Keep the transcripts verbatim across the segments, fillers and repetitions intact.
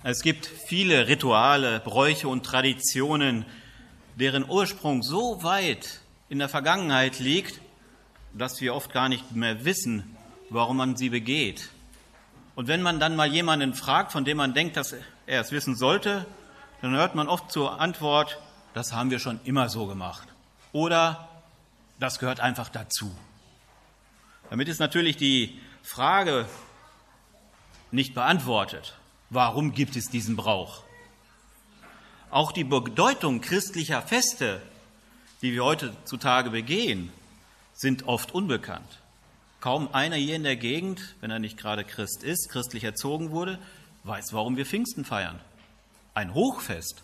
Es gibt viele Rituale, Bräuche und Traditionen, deren Ursprung so weit in der Vergangenheit liegt, dass wir oft gar nicht mehr wissen, warum man sie begeht. Und wenn man dann mal jemanden fragt, von dem man denkt, dass er es wissen sollte, dann hört man oft zur Antwort, das haben wir schon immer so gemacht. Oder das gehört einfach dazu. Damit ist natürlich die Frage nicht beantwortet. Warum gibt es diesen Brauch? Auch die Bedeutung christlicher Feste, die wir heutzutage begehen, sind oft unbekannt. Kaum einer hier in der Gegend, wenn er nicht gerade Christ ist, christlich erzogen wurde, weiß, warum wir Pfingsten feiern. Ein Hochfest.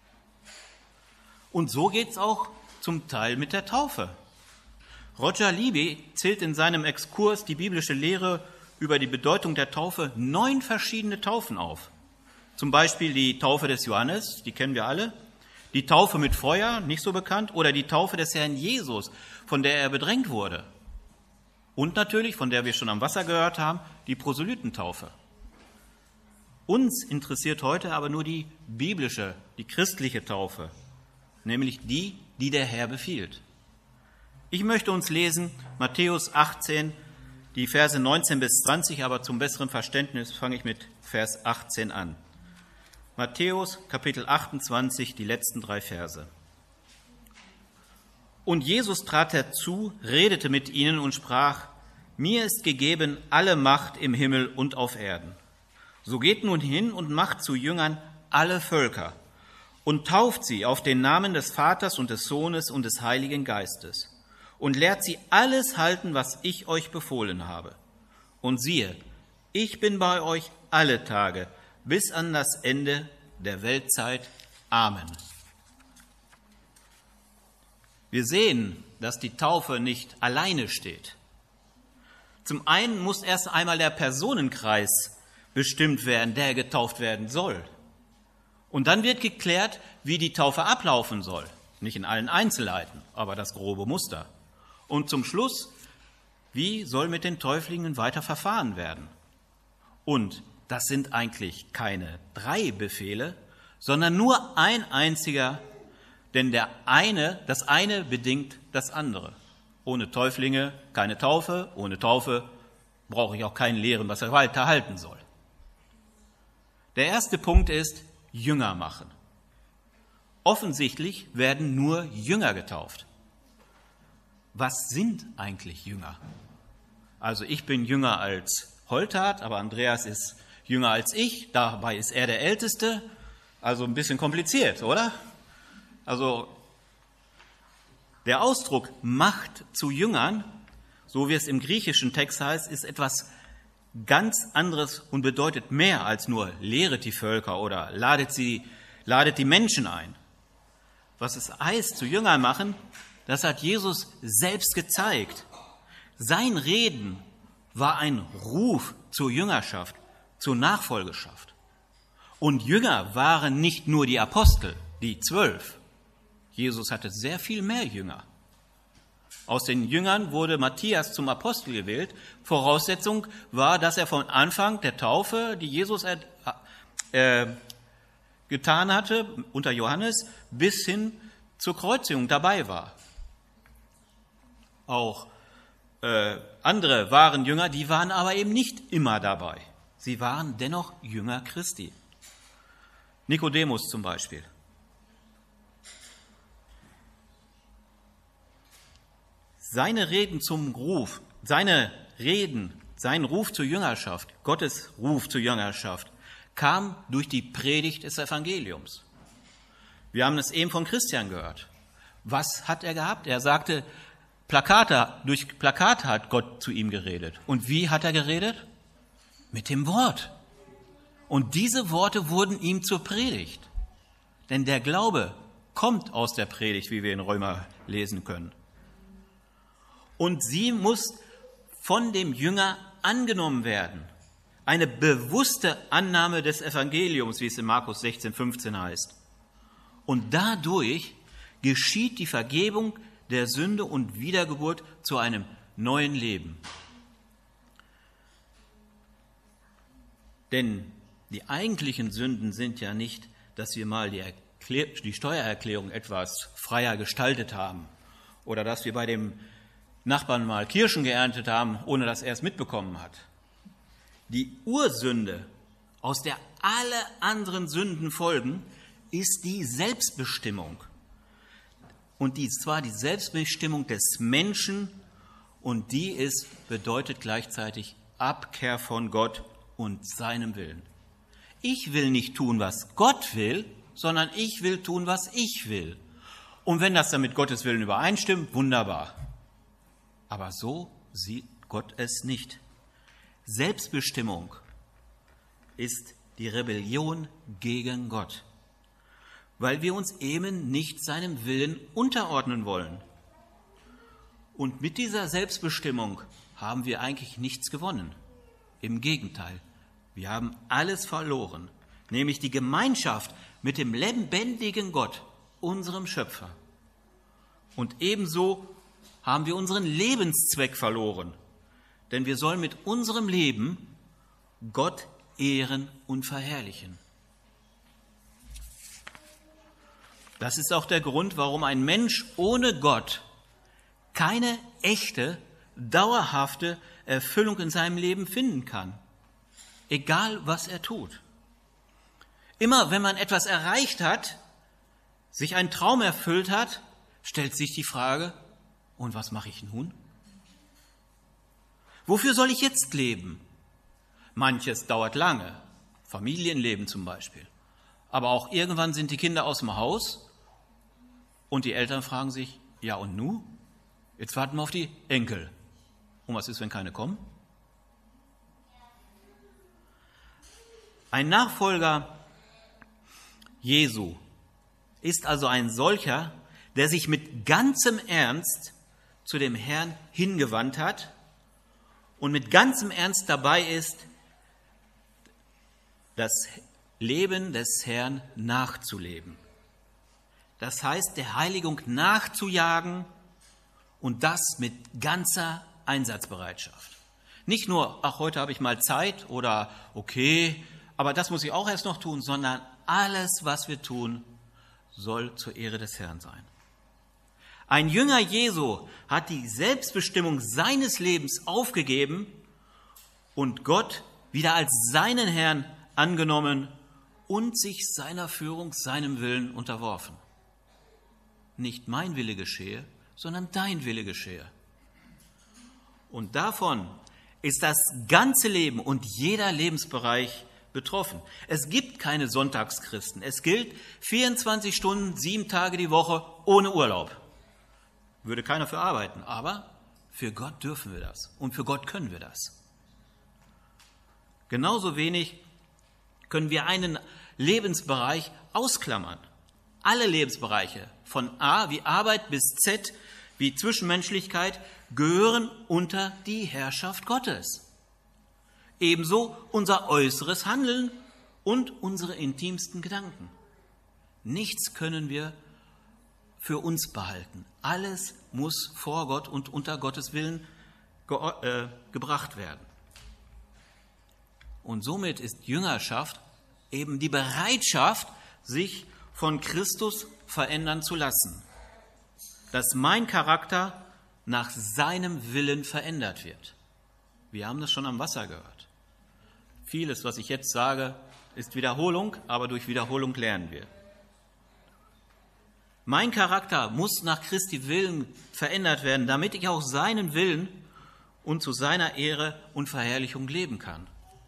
Und so geht es auch zum Teil mit der Taufe. Roger Libby zählt in seinem Exkurs die biblische Lehre über die Bedeutung der Taufe neun verschiedene Taufen auf. Zum Beispiel die Taufe des Johannes, die kennen wir alle, die Taufe mit Feuer, nicht so bekannt, oder die Taufe des Herrn Jesus, von der er bedrängt wurde. Und natürlich, von der wir schon am Wasser gehört haben, die Proselytentaufe. Uns interessiert heute aber nur die biblische, die christliche Taufe, nämlich die, die der Herr befiehlt. Ich möchte uns lesen Matthäus achtzehn, die Verse neunzehn bis zwanzig, aber zum besseren Verständnis fange ich mit Vers achtzehn an. Matthäus Kapitel achtundzwanzig, die letzten drei Verse. Und Jesus trat herzu, redete mit ihnen und sprach: Mir ist gegeben alle Macht im Himmel und auf Erden. So geht nun hin und macht zu Jüngern alle Völker und tauft sie auf den Namen des Vaters und des Sohnes und des Heiligen Geistes und lehrt sie alles halten, was ich euch befohlen habe. Und siehe, ich bin bei euch alle Tage bis an das Ende der Weltzeit. Amen. Wir sehen, dass die Taufe nicht alleine steht. Zum einen muss erst einmal der Personenkreis bestimmt werden, der getauft werden soll. Und dann wird geklärt, wie die Taufe ablaufen soll. Nicht in allen Einzelheiten, aber das grobe Muster. Und zum Schluss, wie soll mit den Täuflingen weiter verfahren werden? Und das sind eigentlich keine drei Befehle, sondern nur ein einziger, denn der eine, das eine bedingt das andere. Ohne Täuflinge keine Taufe, ohne Taufe brauche ich auch keinen Lehren, was er weiter halten soll. Der erste Punkt ist Jünger machen. Offensichtlich werden nur Jünger getauft. Was sind eigentlich Jünger? Also ich bin jünger als Holtard, aber Andreas ist jünger als ich, dabei ist er der Älteste, also ein bisschen kompliziert, oder? Also der Ausdruck macht zu Jüngern, so wie es im griechischen Text heißt, ist etwas ganz anderes und bedeutet mehr als nur lehret die Völker oder ladet sie, ladet die Menschen ein. Was es heißt, zu Jüngern machen, das hat Jesus selbst gezeigt. Sein Reden war ein Ruf zur Jüngerschaft, zur Nachfolgeschaft. Und Jünger waren nicht nur die Apostel, die zwölf. Jesus hatte sehr viel mehr Jünger. Aus den Jüngern wurde Matthias zum Apostel gewählt. Voraussetzung war, dass er von Anfang der Taufe, die Jesus äh, getan hatte, unter Johannes, bis hin zur Kreuzigung dabei war. Auch äh, andere waren Jünger, die waren aber eben nicht immer dabei. Sie waren dennoch Jünger Christi. Nikodemus zum Beispiel. Seine Reden zum Ruf, seine Reden, sein Ruf zur Jüngerschaft, Gottes Ruf zur Jüngerschaft, kam durch die Predigt des Evangeliums. Wir haben es eben von Christian gehört. Was hat er gehabt? Er sagte, Plakate, durch Plakate hat Gott zu ihm geredet. Und wie hat er geredet? Mit dem Wort. Und diese Worte wurden ihm zur Predigt. Denn der Glaube kommt aus der Predigt, wie wir in Römer lesen können. Und sie muss von dem Jünger angenommen werden. Eine bewusste Annahme des Evangeliums, wie es in Markus sechzehn, fünfzehn heißt. Und dadurch geschieht die Vergebung der Sünde und Wiedergeburt zu einem neuen Leben. Denn Die eigentlichen Sünden sind ja nicht, dass wir mal die, Erklär- die Steuererklärung etwas freier gestaltet haben oder dass wir bei dem Nachbarn mal Kirschen geerntet haben, ohne dass er es mitbekommen hat. Die Ursünde, aus der alle anderen Sünden folgen, ist die Selbstbestimmung. Und die zwar die Selbstbestimmung des Menschen, und die ist, bedeutet gleichzeitig Abkehr von Gott und seinem Willen. Ich will nicht tun, was Gott will, sondern ich will tun, was ich will. Und wenn das dann mit Gottes Willen übereinstimmt, wunderbar. Aber so sieht Gott es nicht. Selbstbestimmung ist die Rebellion gegen Gott, weil wir uns eben nicht seinem Willen unterordnen wollen. Und mit dieser Selbstbestimmung haben wir eigentlich nichts gewonnen. Im Gegenteil, wir haben alles verloren, nämlich die Gemeinschaft mit dem lebendigen Gott, unserem Schöpfer. Und ebenso haben wir unseren Lebenszweck verloren, denn wir sollen mit unserem Leben Gott ehren und verherrlichen. Das ist auch der Grund, warum ein Mensch ohne Gott keine echte, dauerhafte Erfüllung in seinem Leben finden kann, egal was er tut. Immer wenn man etwas erreicht hat, sich ein Traum erfüllt hat, stellt sich die Frage, und was mache ich nun? Wofür soll ich jetzt leben? Manches dauert lange, Familienleben zum Beispiel. Aber auch irgendwann sind die Kinder aus dem Haus und die Eltern fragen sich, ja und nu? Jetzt warten wir auf die Enkel. Und was ist, wenn keine kommen? Ein Nachfolger Jesu ist also ein solcher, der sich mit ganzem Ernst zu dem Herrn hingewandt hat und mit ganzem Ernst dabei ist, das Leben des Herrn nachzuleben. Das heißt, der Heiligung nachzujagen und das mit ganzer Einsatzbereitschaft. Nicht nur, ach, heute habe ich mal Zeit oder okay, aber das muss ich auch erst noch tun, sondern alles, was wir tun, soll zur Ehre des Herrn sein. Ein Jünger Jesu hat die Selbstbestimmung seines Lebens aufgegeben und Gott wieder als seinen Herrn angenommen und sich seiner Führung, seinem Willen unterworfen. Nicht mein Wille geschehe, sondern dein Wille geschehe. Und davon ist das ganze Leben und jeder Lebensbereich betroffen. Es gibt keine Sonntagschristen. Es gilt vierundzwanzig Stunden, sieben Tage die Woche ohne Urlaub. Würde keiner für arbeiten, aber für Gott dürfen wir das und für Gott können wir das. Genauso wenig können wir einen Lebensbereich ausklammern. Alle Lebensbereiche, von A wie Arbeit bis Z wie Zwischenmenschlichkeit, gehören unter die Herrschaft Gottes. Ebenso unser äußeres Handeln und unsere intimsten Gedanken. Nichts können wir für uns behalten. Alles muss vor Gott und unter Gottes Willen ge- äh, gebracht werden. Und somit ist Jüngerschaft eben die Bereitschaft, sich von Christus verändern zu lassen. Dass mein Charakter nach seinem Willen verändert wird. Wir haben das schon am Wasser gehört. Vieles, was ich jetzt sage, ist Wiederholung, aber durch Wiederholung lernen wir. Mein Charakter muss nach Christi Willen verändert werden, damit ich auch seinen Willen und zu seiner Ehre und Verherrlichung leben kann.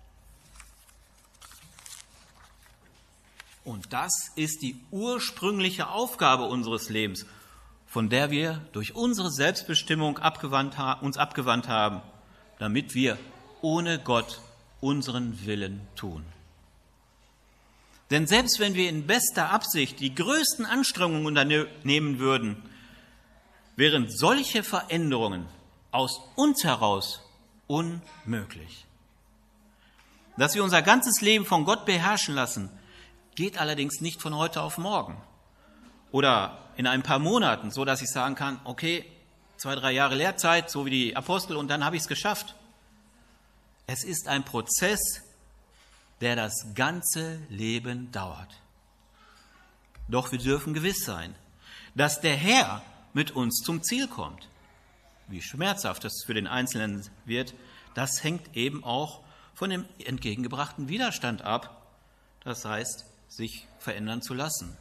Und das ist die ursprüngliche Aufgabe unseres Lebens, von der wir durch unsere Selbstbestimmung abgewandt, uns abgewandt haben, damit wir ohne Gott unseren Willen tun. Denn selbst wenn wir in bester Absicht die größten Anstrengungen unternehmen würden, wären solche Veränderungen aus uns heraus unmöglich. Dass wir unser ganzes Leben von Gott beherrschen lassen, geht allerdings nicht von heute auf morgen oder in ein paar Monaten, so dass ich sagen kann, okay, zwei, drei Jahre Lehrzeit, so wie die Apostel, und dann habe ich es geschafft. Es ist ein Prozess, der das ganze Leben dauert. Doch wir dürfen gewiss sein, dass der Herr mit uns zum Ziel kommt. Wie schmerzhaft das für den Einzelnen wird, das hängt eben auch von dem entgegengebrachten Widerstand ab, das heißt, sich verändern zu lassen.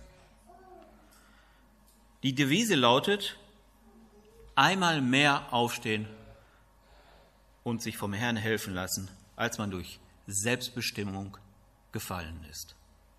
Die Devise lautet, einmal mehr aufstehen und sich vom Herrn helfen lassen, als man durch Selbstbestimmung gefallen ist.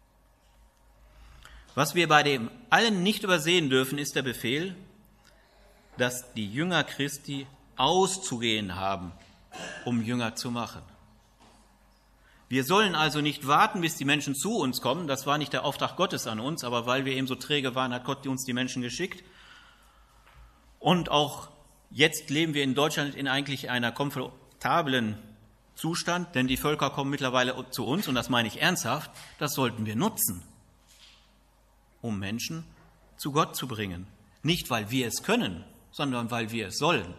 Was wir bei dem allen nicht übersehen dürfen, ist der Befehl, dass die Jünger Christi auszugehen haben, um Jünger zu machen. Wir sollen also nicht warten, bis die Menschen zu uns kommen. Das war nicht der Auftrag Gottes an uns, aber weil wir eben so träge waren, hat Gott uns die Menschen geschickt. Und auch jetzt leben wir in Deutschland in eigentlich einer komfortablen Zustand, denn die Völker kommen mittlerweile zu uns, und das meine ich ernsthaft, das sollten wir nutzen, um Menschen zu Gott zu bringen. Nicht, weil wir es können, sondern weil wir es sollen.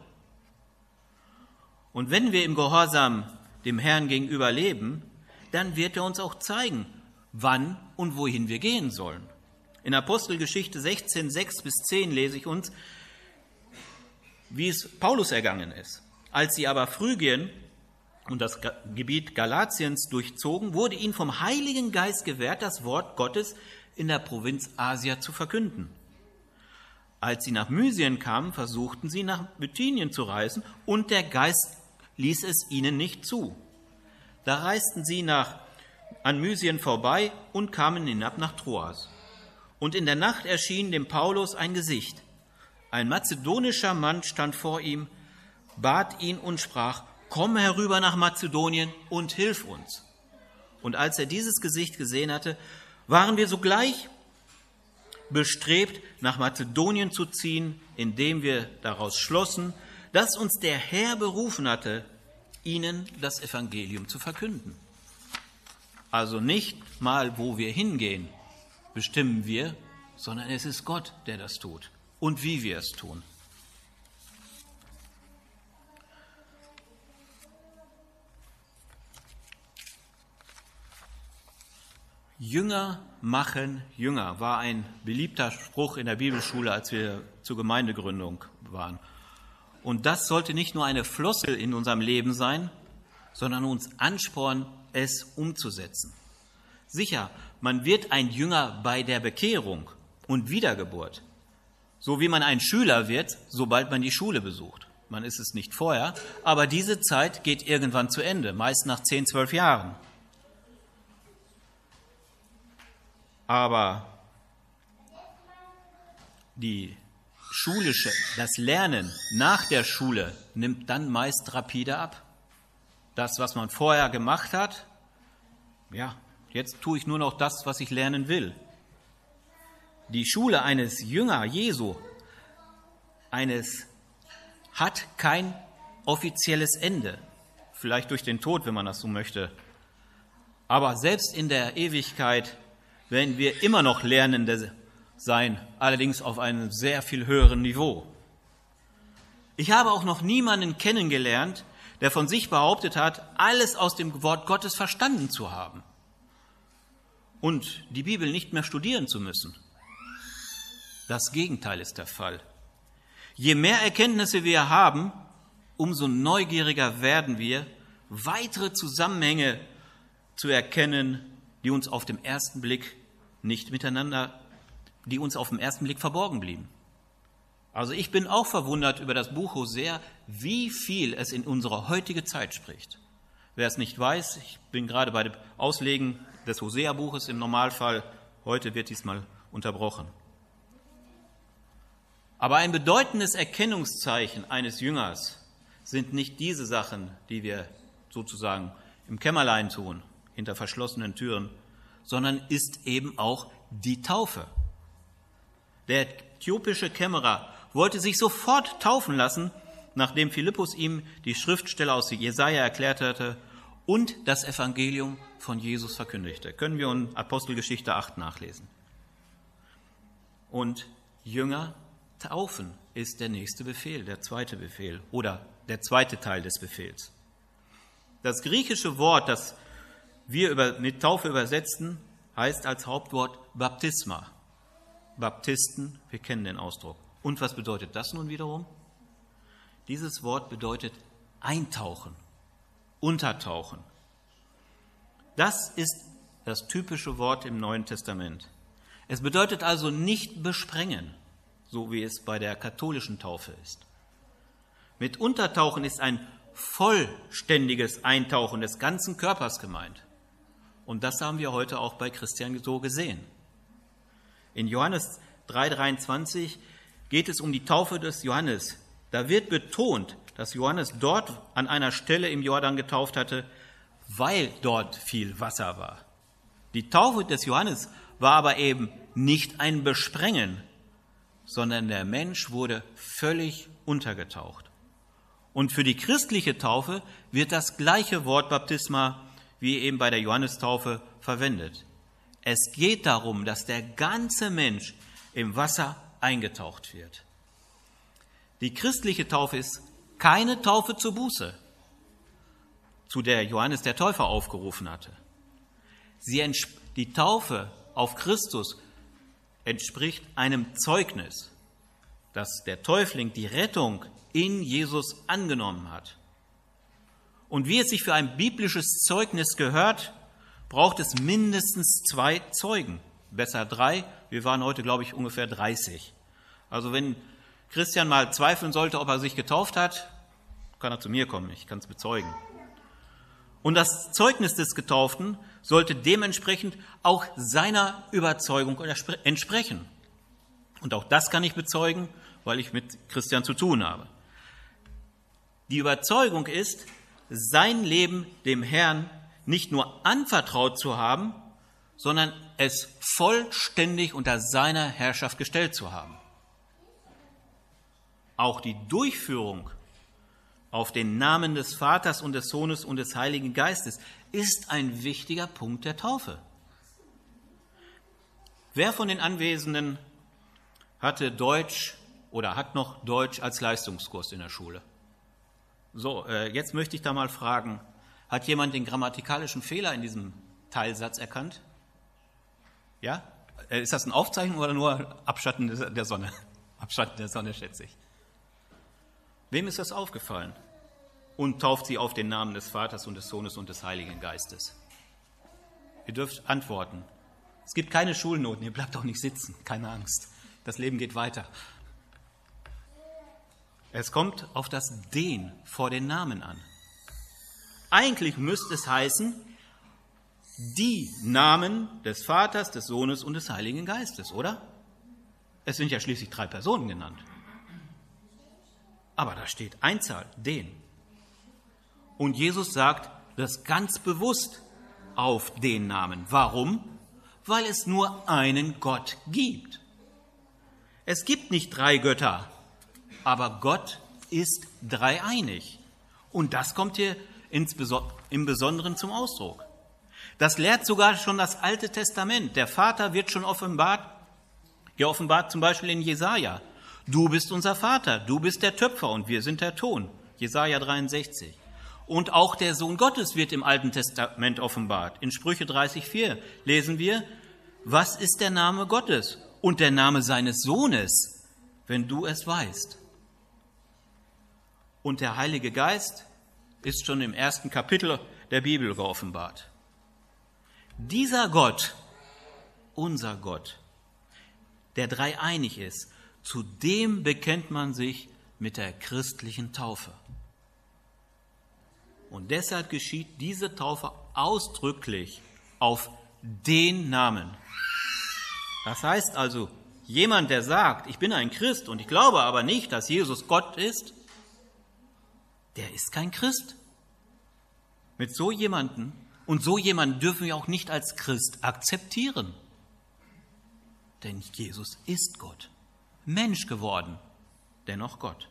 Und wenn wir im Gehorsam dem Herrn gegenüber leben, dann wird er uns auch zeigen, wann und wohin wir gehen sollen. In Apostelgeschichte sechzehn, sechs bis zehn lese ich uns, wie es Paulus ergangen ist. Als sie aber Phrygien und das Gebiet Galatiens durchzogen, wurde ihnen vom Heiligen Geist gewährt, das Wort Gottes in der Provinz Asia zu verkünden. Als sie nach Mysien kamen, versuchten sie nach Bithynien zu reisen, und der Geist ließ es ihnen nicht zu. Da reisten sie nach, an Mysien vorbei und kamen hinab nach Troas. Und in der Nacht erschien dem Paulus ein Gesicht. Ein mazedonischer Mann stand vor ihm, bat ihn und sprach, komm herüber nach Mazedonien und hilf uns. Und als er dieses Gesicht gesehen hatte, waren wir sogleich bestrebt, nach Mazedonien zu ziehen, indem wir daraus schlossen, dass uns der Herr berufen hatte, ihnen das Evangelium zu verkünden. Also nicht mal, wo wir hingehen, bestimmen wir, sondern es ist Gott, der das tut und wie wir es tun. Jünger machen Jünger war ein beliebter Spruch in der Bibelschule, als wir zur Gemeindegründung waren. Und das sollte nicht nur eine Floskel in unserem Leben sein, sondern uns anspornen, es umzusetzen. Sicher, man wird ein Jünger bei der Bekehrung und Wiedergeburt, so wie man ein Schüler wird, sobald man die Schule besucht. Man ist es nicht vorher, aber diese Zeit geht irgendwann zu Ende, meist nach zehn, zwölf Jahren. Aber die schulische, das Lernen nach der Schule nimmt dann meist rapide ab. Das, was man vorher gemacht hat, ja, jetzt tue ich nur noch das, was ich lernen will. Die Schule eines Jünger Jesu, eines hat kein offizielles Ende. Vielleicht durch den Tod, wenn man das so möchte. Aber selbst in der Ewigkeit werden wir immer noch Lernende sein, allerdings auf einem sehr viel höheren Niveau. Ich habe auch noch niemanden kennengelernt, der von sich behauptet hat, alles aus dem Wort Gottes verstanden zu haben und die Bibel nicht mehr studieren zu müssen. Das Gegenteil ist der Fall. Je mehr Erkenntnisse wir haben, umso neugieriger werden wir, weitere Zusammenhänge zu erkennen, die uns auf dem ersten Blick nicht miteinander, die uns auf den ersten Blick verborgen blieben. Also ich bin auch verwundert über das Buch Hosea, wie viel es in unsere heutige Zeit spricht. Wer es nicht weiß, ich bin gerade bei dem Auslegen des Hosea-Buches im Normalfall, heute wird dies mal unterbrochen. Aber ein bedeutendes Erkennungszeichen eines Jüngers sind nicht diese Sachen, die wir sozusagen im Kämmerlein tun, hinter verschlossenen Türen, sondern ist eben auch die Taufe. Der äthiopische Kämmerer wollte sich sofort taufen lassen, nachdem Philippus ihm die Schriftstelle aus Jesaja erklärt hatte und das Evangelium von Jesus verkündigte. Können wir in Apostelgeschichte acht nachlesen. Und Jünger taufen ist der nächste Befehl, der zweite Befehl oder der zweite Teil des Befehls. Das griechische Wort, das wir über, mit Taufe übersetzen, heißt als Hauptwort Baptisma. Baptisten, wir kennen den Ausdruck. Und was bedeutet das nun wiederum? Dieses Wort bedeutet eintauchen, untertauchen. Das ist das typische Wort im Neuen Testament. Es bedeutet also nicht besprengen, so wie es bei der katholischen Taufe ist. Mit Untertauchen ist ein vollständiges Eintauchen des ganzen Körpers gemeint. Und das haben wir heute auch bei Christian so gesehen. In Johannes drei dreiundzwanzig geht es um die Taufe des Johannes. Da wird betont, dass Johannes dort an einer Stelle im Jordan getauft hatte, weil dort viel Wasser war. Die Taufe des Johannes war aber eben nicht ein Besprengen, sondern der Mensch wurde völlig untergetaucht. Und für die christliche Taufe wird das gleiche Wort Baptisma wie eben bei der Johannestaufe verwendet. Es geht darum, dass der ganze Mensch im Wasser eingetaucht wird. Die christliche Taufe ist keine Taufe zur Buße, zu der Johannes der Täufer aufgerufen hatte. Sie entsp- die Taufe auf Christus entspricht einem Zeugnis, dass der Täufling die Rettung in Jesus angenommen hat. Und wie es sich für ein biblisches Zeugnis gehört, braucht es mindestens zwei Zeugen, besser drei. Wir waren heute, glaube ich, ungefähr dreißig. Also wenn Christian mal zweifeln sollte, ob er sich getauft hat, kann er zu mir kommen, ich kann es bezeugen. Und das Zeugnis des Getauften sollte dementsprechend auch seiner Überzeugung entsprechen. Und auch das kann ich bezeugen, weil ich mit Christian zu tun habe. Die Überzeugung ist, sein Leben dem Herrn nicht nur anvertraut zu haben, sondern es vollständig unter seiner Herrschaft gestellt zu haben. Auch die Durchführung auf den Namen des Vaters und des Sohnes und des Heiligen Geistes ist ein wichtiger Punkt der Taufe. Wer von den Anwesenden hatte Deutsch oder hat noch Deutsch als Leistungskurs in der Schule? So, äh, jetzt möchte ich da mal fragen, hat jemand den grammatikalischen Fehler in diesem Teilsatz erkannt? Ja? Äh, ist das eine Aufzeichnung oder nur Abschatten der Sonne? Abschatten der Sonne, schätze ich. Wem ist das aufgefallen? Und tauft sie auf den Namen des Vaters und des Sohnes und des Heiligen Geistes? Ihr dürft antworten. Es gibt keine Schulnoten, ihr bleibt auch nicht sitzen, keine Angst. Das Leben geht weiter. Es kommt auf das Den vor den Namen an. Eigentlich müsste es heißen, die Namen des Vaters, des Sohnes und des Heiligen Geistes, oder? Es sind ja schließlich drei Personen genannt. Aber da steht Einzahl, den. Und Jesus sagt das ganz bewusst auf den Namen. Warum? Weil es nur einen Gott gibt. Es gibt nicht drei Götter, aber Gott ist dreieinig. Und das kommt hier ins Beso- im Besonderen zum Ausdruck. Das lehrt sogar schon das Alte Testament. Der Vater wird schon offenbart, geoffenbart zum Beispiel in Jesaja. Du bist unser Vater, du bist der Töpfer und wir sind der Ton. Jesaja dreiundsechzig. Und auch der Sohn Gottes wird im Alten Testament offenbart. In Sprüche dreißig vier lesen wir, was ist der Name Gottes und der Name seines Sohnes, wenn du es weißt? Und der Heilige Geist ist schon im ersten Kapitel der Bibel geoffenbart. Dieser Gott, unser Gott, der dreieinig ist, zu dem bekennt man sich mit der christlichen Taufe. Und deshalb geschieht diese Taufe ausdrücklich auf den Namen. Das heißt also, jemand, der sagt, ich bin ein Christ und ich glaube aber nicht, dass Jesus Gott ist, der ist kein Christ. Mit so jemanden und so jemanden dürfen wir auch nicht als Christ akzeptieren. Denn Jesus ist Gott, Mensch geworden, dennoch Gott.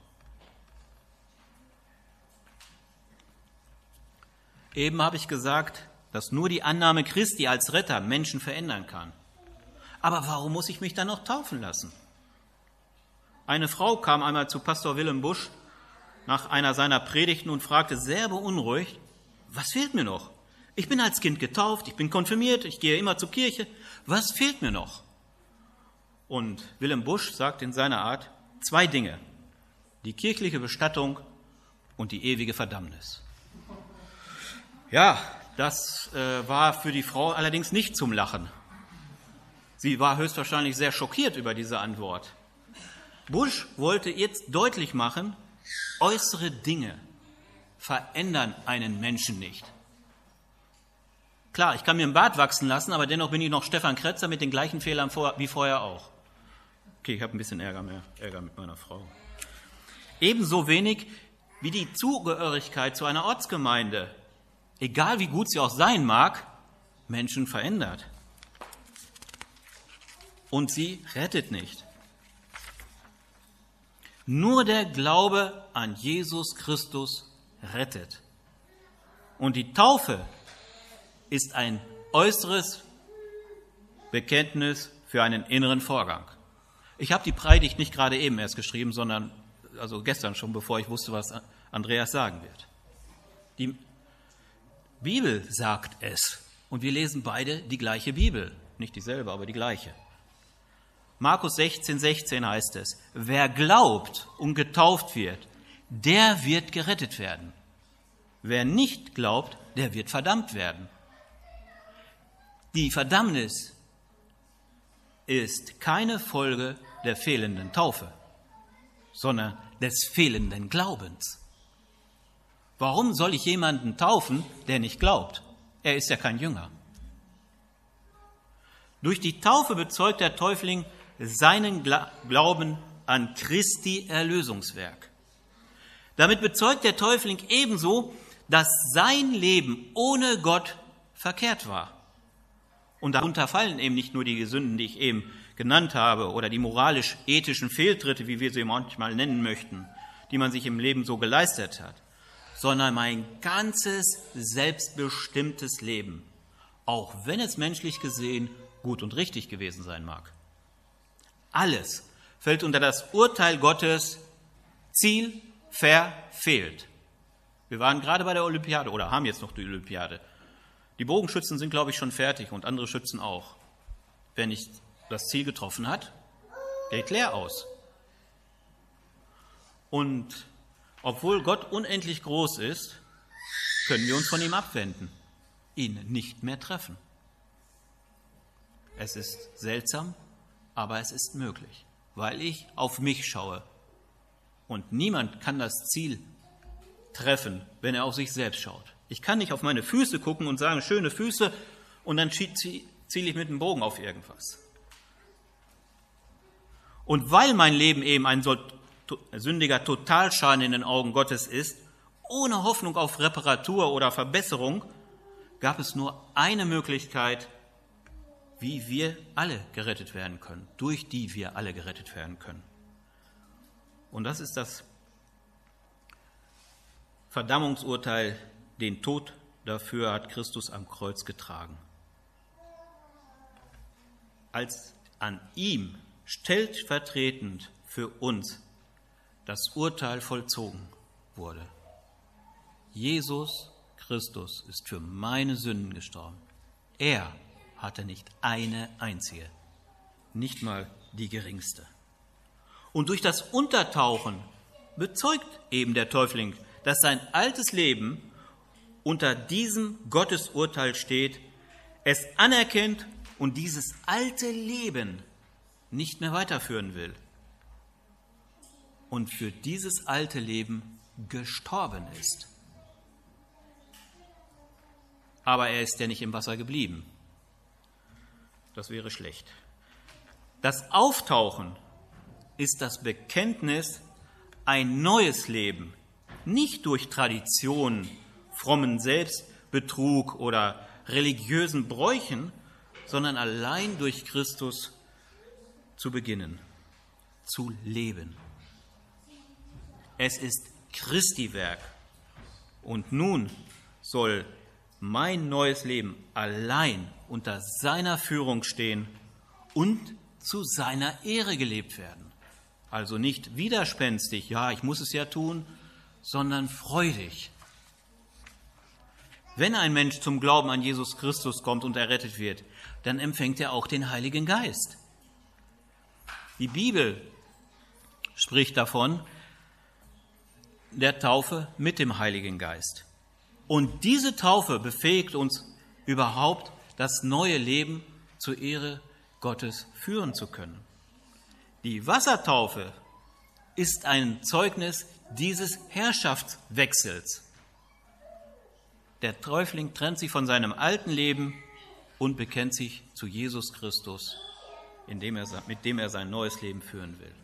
Eben habe ich gesagt, dass nur die Annahme Christi als Retter Menschen verändern kann. Aber warum muss ich mich dann noch taufen lassen? Eine Frau kam einmal zu Pastor Willem Busch nach einer seiner Predigten und fragte sehr beunruhigt, was fehlt mir noch? Ich bin als Kind getauft, ich bin konfirmiert, ich gehe immer zur Kirche. Was fehlt mir noch? Und Willem Busch sagt in seiner Art zwei Dinge: die kirchliche Bestattung und die ewige Verdammnis. Ja, das äh, war für die Frau allerdings nicht zum Lachen. Sie war höchstwahrscheinlich sehr schockiert über diese Antwort. Busch wollte jetzt deutlich machen, äußere Dinge verändern einen Menschen nicht. Klar, ich kann mir einen Bart wachsen lassen, aber dennoch bin ich noch Stefan Kretzer mit den gleichen Fehlern vor, wie vorher auch. Okay, ich habe ein bisschen Ärger, mehr, Ärger mit meiner Frau. Ebenso wenig wie die Zugehörigkeit zu einer Ortsgemeinde, egal wie gut sie auch sein mag, Menschen verändert. Und sie rettet nicht. Nur der Glaube an Jesus Christus rettet. Und die Taufe ist ein äußeres Bekenntnis für einen inneren Vorgang. Ich habe die Predigt nicht gerade eben erst geschrieben, sondern also gestern schon, bevor ich wusste, was Andreas sagen wird. Die Bibel sagt es und wir lesen beide die gleiche Bibel. Nicht dieselbe, aber die gleiche. Markus sechzehn, sechzehn heißt es: Wer glaubt und getauft wird, der wird gerettet werden. Wer nicht glaubt, der wird verdammt werden. Die Verdammnis ist keine Folge der fehlenden Taufe, sondern des fehlenden Glaubens. Warum soll ich jemanden taufen, der nicht glaubt? Er ist ja kein Jünger. Durch die Taufe bezeugt der Täufling seinen Glauben an Christi Erlösungswerk. Damit bezeugt der Täufling ebenso, dass sein Leben ohne Gott verkehrt war. Und darunter fallen eben nicht nur die Sünden, die ich eben genannt habe, oder die moralisch-ethischen Fehltritte, wie wir sie manchmal nennen möchten, die man sich im Leben so geleistet hat, sondern mein ganzes selbstbestimmtes Leben, auch wenn es menschlich gesehen gut und richtig gewesen sein mag. Alles fällt unter das Urteil Gottes: Ziel verfehlt. Wir waren gerade bei der Olympiade oder haben jetzt noch die Olympiade. Die Bogenschützen sind, glaube ich, schon fertig und andere Schützen auch. Wer nicht das Ziel getroffen hat, geht leer aus. Und obwohl Gott unendlich groß ist, können wir uns von ihm abwenden, ihn nicht mehr treffen. Es ist seltsam, aber es ist möglich, weil ich auf mich schaue. Und niemand kann das Ziel treffen, wenn er auf sich selbst schaut. Ich kann nicht auf meine Füße gucken und sagen, schöne Füße, und dann ziele ich mit dem Bogen auf irgendwas. Und weil mein Leben eben ein so sündiger Totalschaden in den Augen Gottes ist, ohne Hoffnung auf Reparatur oder Verbesserung, gab es nur eine Möglichkeit, wie wir alle gerettet werden können, durch die wir alle gerettet werden können. Und das ist das Verdammungsurteil, den Tod dafür hat Christus am Kreuz getragen. Als an ihm stellvertretend für uns das Urteil vollzogen wurde. Jesus Christus ist für meine Sünden gestorben. Er hatte nicht eine einzige, nicht mal die geringste. Und durch das Untertauchen bezeugt eben der Täufling, dass sein altes Leben unter diesem Gottesurteil steht, es anerkennt und dieses alte Leben nicht mehr weiterführen will und für dieses alte Leben gestorben ist. Aber er ist ja nicht im Wasser geblieben. Das wäre schlecht. Das Auftauchen ist das Bekenntnis, ein neues Leben, nicht durch Traditionen, frommen Selbstbetrug oder religiösen Bräuchen, sondern allein durch Christus zu beginnen, zu leben. Es ist Christi Werk und nun soll mein neues Leben allein unter seiner Führung stehen und zu seiner Ehre gelebt werden. Also nicht widerspenstig, ja, ich muss es ja tun, sondern freudig. Wenn ein Mensch zum Glauben an Jesus Christus kommt und errettet wird, dann empfängt er auch den Heiligen Geist. Die Bibel spricht davon, der Taufe mit dem Heiligen Geist. Und diese Taufe befähigt uns überhaupt, das neue Leben zur Ehre Gottes führen zu können. Die Wassertaufe ist ein Zeugnis dieses Herrschaftswechsels. Der Täufling trennt sich von seinem alten Leben und bekennt sich zu Jesus Christus, indem er, mit dem er sein neues Leben führen will.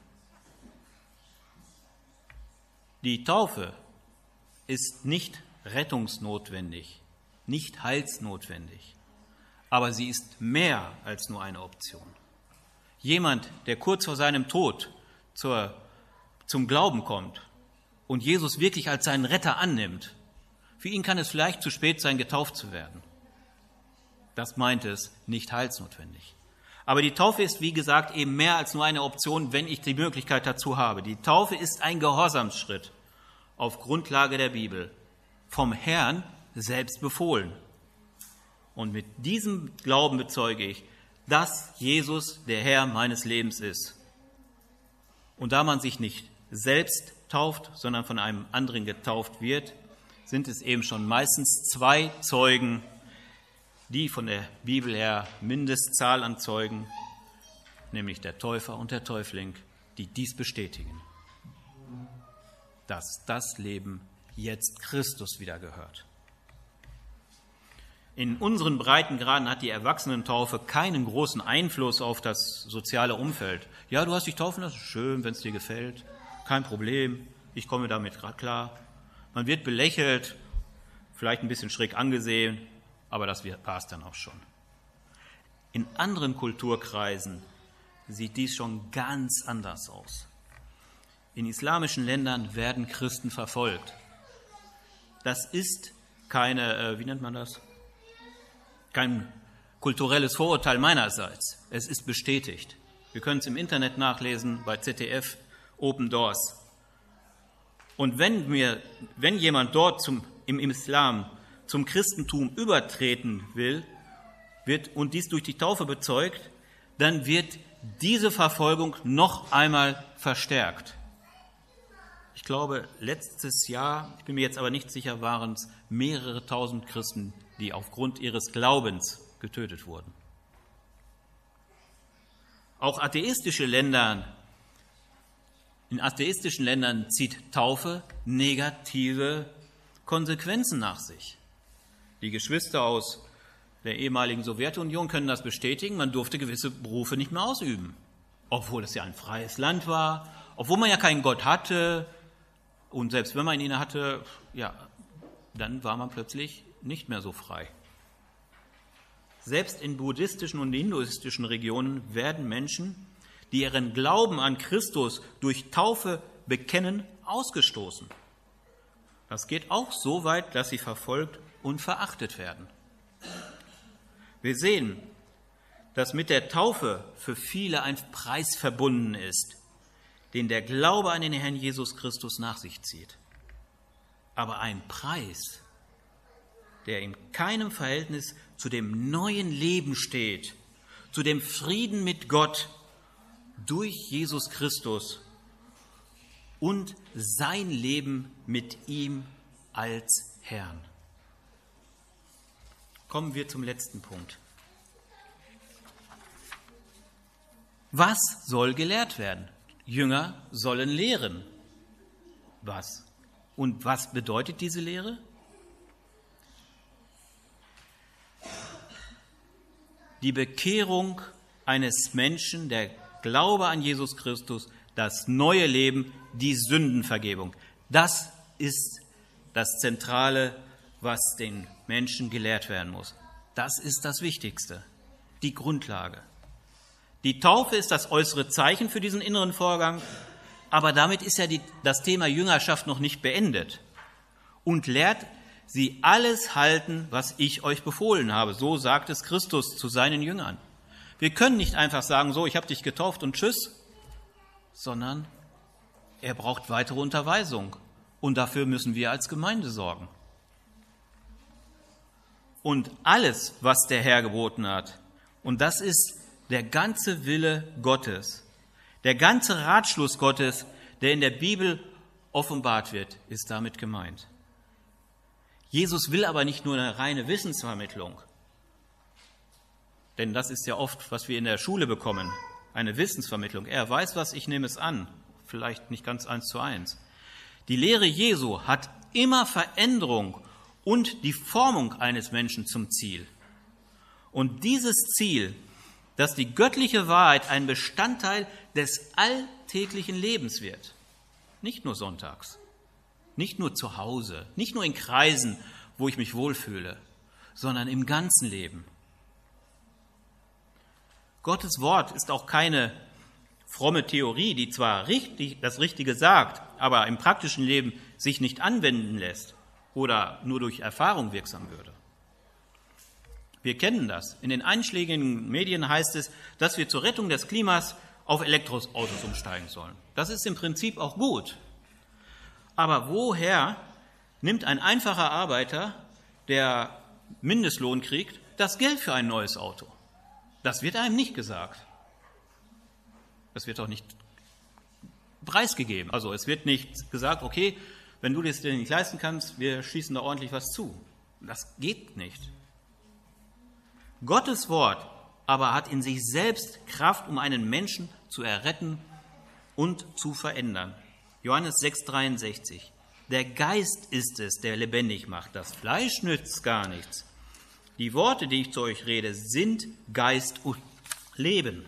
Die Taufe ist nicht rettungsnotwendig, nicht heilsnotwendig, aber sie ist mehr als nur eine Option. Jemand, der kurz vor seinem Tod zur, zum Glauben kommt und Jesus wirklich als seinen Retter annimmt, für ihn kann es vielleicht zu spät sein, getauft zu werden. Das meint es, nicht heilsnotwendig. Aber die Taufe ist, wie gesagt, eben mehr als nur eine Option, wenn ich die Möglichkeit dazu habe. Die Taufe ist ein Gehorsamsschritt auf Grundlage der Bibel, vom Herrn selbst befohlen. Und mit diesem Glauben bezeuge ich, dass Jesus der Herr meines Lebens ist. Und da man sich nicht selbst tauft, sondern von einem anderen getauft wird, sind es eben schon meistens zwei Zeugen, die von der Bibel her Mindestzahl an Zeugen, nämlich der Täufer und der Täufling, die dies bestätigen, dass das Leben jetzt Christus wieder gehört. In unseren Breitengraden hat die Erwachsenentaufe keinen großen Einfluss auf das soziale Umfeld. Ja, du hast dich taufen lassen, schön, wenn es dir gefällt, kein Problem, ich komme damit gerade klar. Man wird belächelt, vielleicht ein bisschen schräg angesehen, aber das war es dann auch schon. In anderen Kulturkreisen sieht dies schon ganz anders aus. In islamischen Ländern werden Christen verfolgt. Das ist keine, wie nennt man das? Kein kulturelles Vorurteil meinerseits. Es ist bestätigt. Wir können es im Internet nachlesen, bei Z D F, Open Doors. Und wenn, mir, wenn jemand dort zum, im Islam zum Christentum übertreten will wird, und dies durch die Taufe bezeugt, dann wird diese Verfolgung noch einmal verstärkt. Ich glaube, letztes Jahr, ich bin mir jetzt aber nicht sicher, waren es mehrere tausend Christen, die aufgrund ihres Glaubens getötet wurden. Auch atheistische Länder In atheistischen Ländern zieht Taufe negative Konsequenzen nach sich. Die Geschwister aus der ehemaligen Sowjetunion können das bestätigen. Man durfte gewisse Berufe nicht mehr ausüben, obwohl es ja ein freies Land war, obwohl man ja keinen Gott hatte. Und selbst wenn man ihn hatte, ja, dann war man plötzlich nicht mehr so frei. Selbst in buddhistischen und hinduistischen Regionen werden Menschen, die ihren Glauben an Christus durch Taufe bekennen, ausgestoßen. Das geht auch so weit, dass sie verfolgt und verachtet werden. Wir sehen, dass mit der Taufe für viele ein Preis verbunden ist, den der Glaube an den Herrn Jesus Christus nach sich zieht. Aber ein Preis, der in keinem Verhältnis zu dem neuen Leben steht, zu dem Frieden mit Gott durch Jesus Christus und sein Leben mit ihm als Herrn. Kommen wir zum letzten Punkt. Was soll gelehrt werden? Jünger sollen lehren. Was? Und was bedeutet diese Lehre? Die Bekehrung eines Menschen, der Glaube an Jesus Christus, das neue Leben, die Sündenvergebung. Das ist das Zentrale, was den Menschen gelehrt werden muss. Das ist das Wichtigste, die Grundlage. Die Taufe ist das äußere Zeichen für diesen inneren Vorgang, aber damit ist ja die, das Thema Jüngerschaft noch nicht beendet. Und lehrt sie alles halten, was ich euch befohlen habe. So sagt es Christus zu seinen Jüngern. Wir können nicht einfach sagen, so, ich habe dich getauft und tschüss, sondern er braucht weitere Unterweisung. Und dafür müssen wir als Gemeinde sorgen. und alles, was der Herr geboten hat. Und das ist der ganze Wille Gottes. Der ganze Ratschluss Gottes, der in der Bibel offenbart wird, ist damit gemeint. Jesus will aber nicht nur eine reine Wissensvermittlung, denn das ist ja oft, was wir in der Schule bekommen, eine Wissensvermittlung. Er weiß was, ich nehme es an, vielleicht nicht ganz eins zu eins. Die Lehre Jesu hat immer Veränderung und die Formung eines Menschen zum Ziel. Und dieses Ziel, dass die göttliche Wahrheit ein Bestandteil des alltäglichen Lebens wird, nicht nur sonntags, nicht nur zu Hause, nicht nur in Kreisen, wo ich mich wohlfühle, sondern im ganzen Leben. Gottes Wort ist auch keine fromme Theorie, die zwar richtig, das Richtige sagt, aber im praktischen Leben sich nicht anwenden lässt oder nur durch Erfahrung wirksam würde. Wir kennen das. In den einschlägigen Medien heißt es, dass wir zur Rettung des Klimas auf Elektroautos umsteigen sollen. Das ist im Prinzip auch gut. Aber woher nimmt ein einfacher Arbeiter, der Mindestlohn kriegt, das Geld für ein neues Auto? Das wird einem nicht gesagt. Das wird auch nicht preisgegeben. Also es wird nicht gesagt, okay, wenn du das dir nicht leisten kannst, wir schießen da ordentlich was zu. Das geht nicht. Gottes Wort aber hat in sich selbst Kraft, um einen Menschen zu erretten und zu verändern. Johannes sechs dreiundsechzig. Der Geist ist es, der lebendig macht. Das Fleisch nützt gar nichts. Die Worte, die ich zu euch rede, sind Geist und Leben.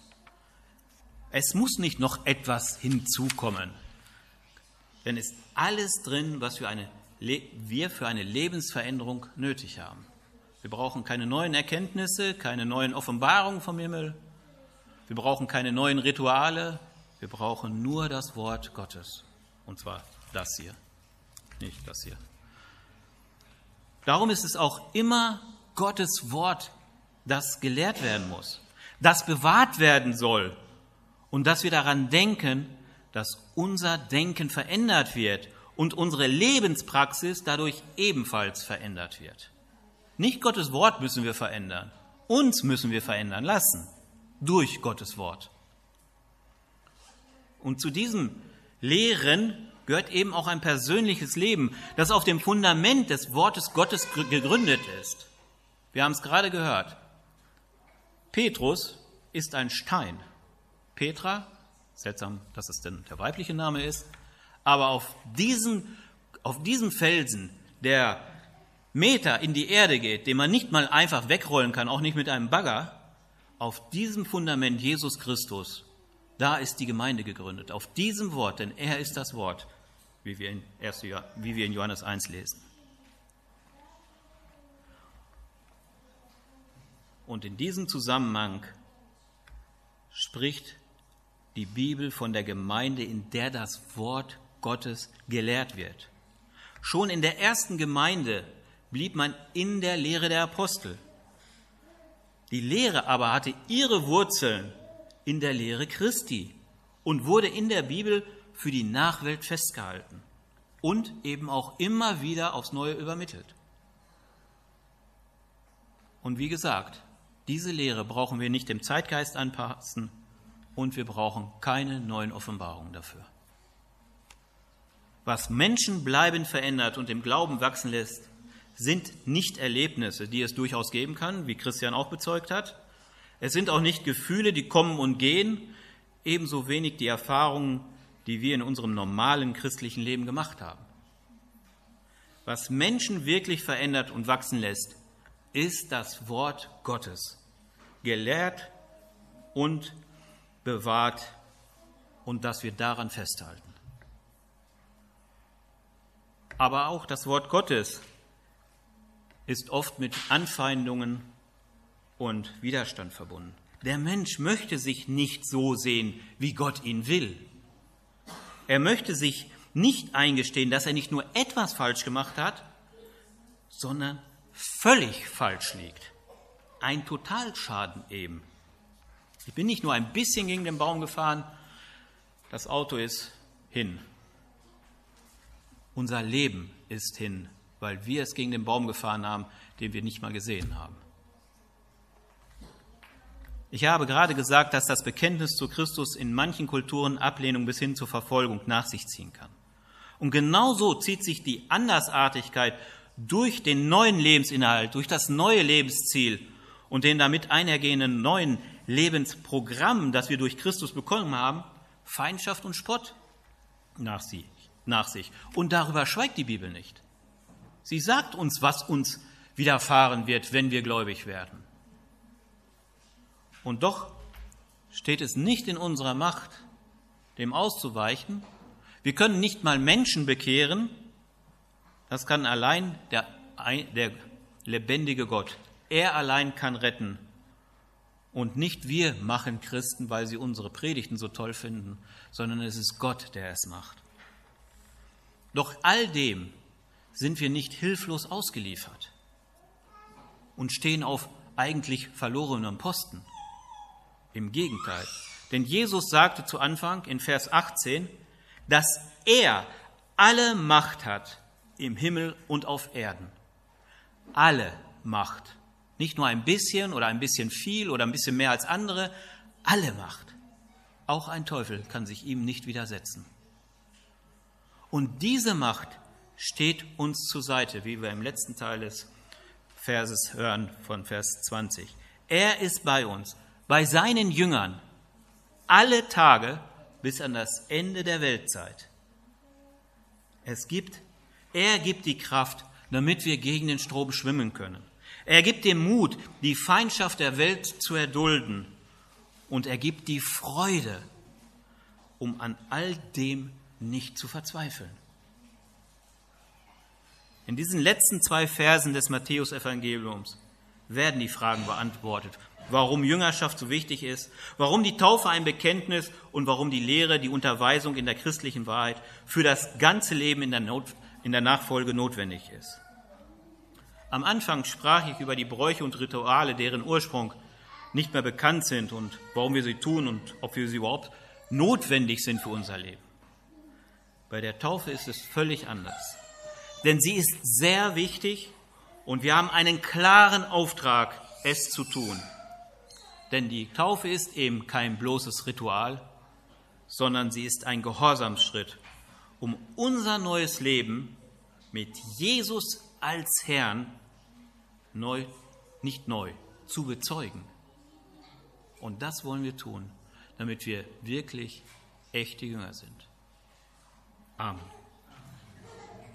Es muss nicht noch etwas hinzukommen, denn es ist alles drin, was wir, eine, wir für eine Lebensveränderung nötig haben. Wir brauchen keine neuen Erkenntnisse, keine neuen Offenbarungen vom Himmel. Wir brauchen keine neuen Rituale. Wir brauchen nur das Wort Gottes. Und zwar das hier, nicht das hier. Darum ist es auch immer Gottes Wort, das gelehrt werden muss, das bewahrt werden soll und dass wir daran denken, dass unser Denken verändert wird und unsere Lebenspraxis dadurch ebenfalls verändert wird. Nicht Gottes Wort müssen wir verändern, uns müssen wir verändern lassen durch Gottes Wort. Und zu diesem Lehren gehört eben auch ein persönliches Leben, das auf dem Fundament des Wortes Gottes gegründet ist. Wir haben es gerade gehört. Petrus ist ein Stein. Petra, seltsam, dass es denn der weibliche Name ist, aber auf diesen, auf diesem Felsen, der Meter in die Erde geht, den man nicht mal einfach wegrollen kann, auch nicht mit einem Bagger, auf diesem Fundament Jesus Christus, da ist die Gemeinde gegründet, auf diesem Wort, denn er ist das Wort, wie wir in, wie wir in Johannes eins lesen. Und in diesem Zusammenhang spricht die Bibel von der Gemeinde, in der das Wort Gottes gelehrt wird. Schon in der ersten Gemeinde blieb man in der Lehre der Apostel. Die Lehre aber hatte ihre Wurzeln in der Lehre Christi und wurde in der Bibel für die Nachwelt festgehalten und eben auch immer wieder aufs Neue übermittelt. Und wie gesagt, diese Lehre brauchen wir nicht dem Zeitgeist anpassen und wir brauchen keine neuen Offenbarungen dafür. Was Menschen bleibend verändert und im Glauben wachsen lässt, sind nicht Erlebnisse, die es durchaus geben kann, wie Christian auch bezeugt hat. Es sind auch nicht Gefühle, die kommen und gehen, ebenso wenig die Erfahrungen, die wir in unserem normalen christlichen Leben gemacht haben. Was Menschen wirklich verändert und wachsen lässt, ist das Wort Gottes, gelehrt und bewahrt und dass wir daran festhalten. Aber auch das Wort Gottes ist oft mit Anfeindungen und Widerstand verbunden. Der Mensch möchte sich nicht so sehen, wie Gott ihn will. Er möchte sich nicht eingestehen, dass er nicht nur etwas falsch gemacht hat, sondern völlig falsch liegt. Ein Totalschaden eben. Ich bin nicht nur ein bisschen gegen den Baum gefahren, das Auto ist hin. Unser Leben ist hin, weil wir es gegen den Baum gefahren haben, den wir nicht mal gesehen haben. Ich habe gerade gesagt, dass das Bekenntnis zu Christus in manchen Kulturen Ablehnung bis hin zur Verfolgung nach sich ziehen kann. Und genauso zieht sich die Andersartigkeit durch den neuen Lebensinhalt, durch das neue Lebensziel und den damit einhergehenden neuen Lebensprogramm, das wir durch Christus bekommen haben, Feindschaft und Spott nach sich. nach sich. Und darüber schweigt die Bibel nicht. Sie sagt uns, was uns widerfahren wird, wenn wir gläubig werden. Und doch steht es nicht in unserer Macht, dem auszuweichen. Wir können nicht mal Menschen bekehren. Das kann allein der, der lebendige Gott. Er allein kann retten. Und nicht wir machen Christen, weil sie unsere Predigten so toll finden, sondern es ist Gott, der es macht. Doch all dem sind wir nicht hilflos ausgeliefert und stehen auf eigentlich verlorenem Posten. Im Gegenteil, denn Jesus sagte zu Anfang in Vers achtzehn, dass er alle Macht hat im Himmel und auf Erden. Alle Macht. Nicht nur ein bisschen oder ein bisschen viel oder ein bisschen mehr als andere, alle Macht. Auch ein Teufel kann sich ihm nicht widersetzen. Und diese Macht steht uns zur Seite, wie wir im letzten Teil des Verses hören von Vers zwanzig. Er ist bei uns, bei seinen Jüngern, alle Tage bis an das Ende der Weltzeit. Es gibt, er gibt die Kraft, damit wir gegen den Strom schwimmen können. Er gibt den Mut, die Feindschaft der Welt zu erdulden. Und er gibt die Freude, um an all dem nicht zu verzweifeln. In diesen letzten zwei Versen des Matthäus-Evangeliums werden die Fragen beantwortet, warum Jüngerschaft so wichtig ist, warum die Taufe ein Bekenntnis und warum die Lehre, die Unterweisung in der christlichen Wahrheit für das ganze Leben in der, Not, in der Nachfolge notwendig ist. Am Anfang sprach ich über die Bräuche und Rituale, deren Ursprung nicht mehr bekannt sind und warum wir sie tun und ob wir sie überhaupt notwendig sind für unser Leben. Bei der Taufe ist es völlig anders, denn sie ist sehr wichtig und wir haben einen klaren Auftrag, es zu tun. Denn die Taufe ist eben kein bloßes Ritual, sondern sie ist ein Gehorsamsschritt, um unser neues Leben mit Jesus als Herrn neu, nicht neu, zu bezeugen. Und das wollen wir tun, damit wir wirklich echte Jünger sind. Amen.